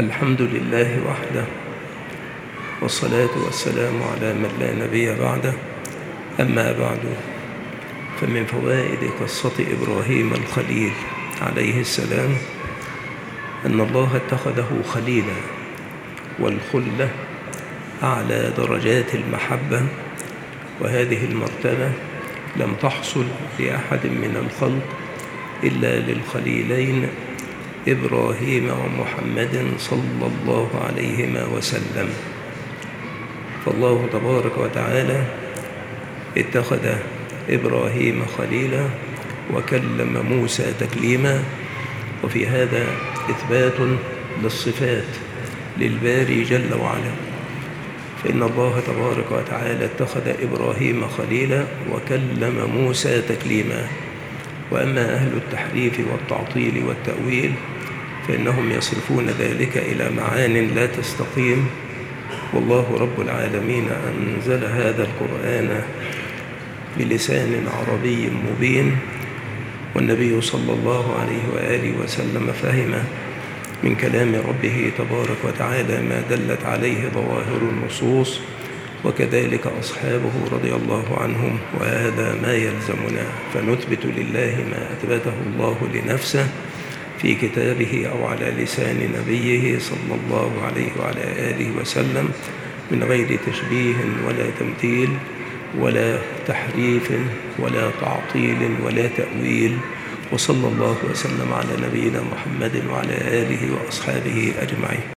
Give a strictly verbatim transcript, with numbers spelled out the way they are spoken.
الحمد لله وحده، والصلاة والسلام على من لا نبي بعده. أما بعد، فمن فوائد قصة إبراهيم الخليل عليه السلام أن الله اتخذه خليلا، والخلة أعلى درجات المحبة، وهذه المرتبة لم تحصل لأحد من الخلق إلا للخليلين إبراهيم ومحمد صلى الله عليهما وسلم. فالله تبارك وتعالى اتخذ إبراهيم خليلا وكلم موسى تكليما، وفي هذا إثبات للصفات للباري جل وعلا، فإن الله تبارك وتعالى اتخذ إبراهيم خليلا وكلم موسى تكليما. وأما أهل التحريف والتعطيل والتأويل فإنهم يصرفون ذلك إلى معان لا تستقيم، والله رب العالمين أنزل هذا القرآن بلسان عربي مبين، والنبي صلى الله عليه وآله وسلم فهم من كلام ربه تبارك وتعالى ما دلت عليه ظواهر النصوص، وكذلك أصحابه رضي الله عنهم، وهذا ما يلزمنا، فنثبت لله ما أثبته الله لنفسه في كتابه أو على لسان نبيه صلى الله عليه وعلى آله وسلم من غير تشبيه ولا تمثيل ولا تحريف ولا تعطيل ولا تأويل. وصلى الله وسلم على نبينا محمد وعلى آله وأصحابه أجمعين.